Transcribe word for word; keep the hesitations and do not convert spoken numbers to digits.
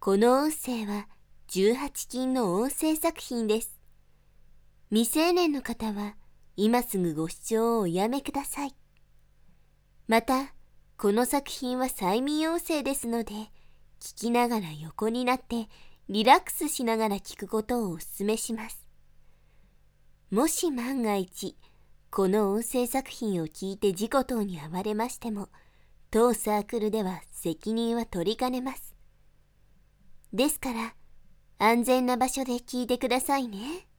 この音声はじゅうはち禁の音声作品です。未成年の方は今すぐご視聴をおやめください。また、この作品は催眠音声ですので、聞きながら横になってリラックスしながら聞くことをお勧めします。もし万が一、この音声作品を聞いて事故等に遭われましても、当サークルでは責任は取りかねます。ですから、安全な場所で聞いてくださいね。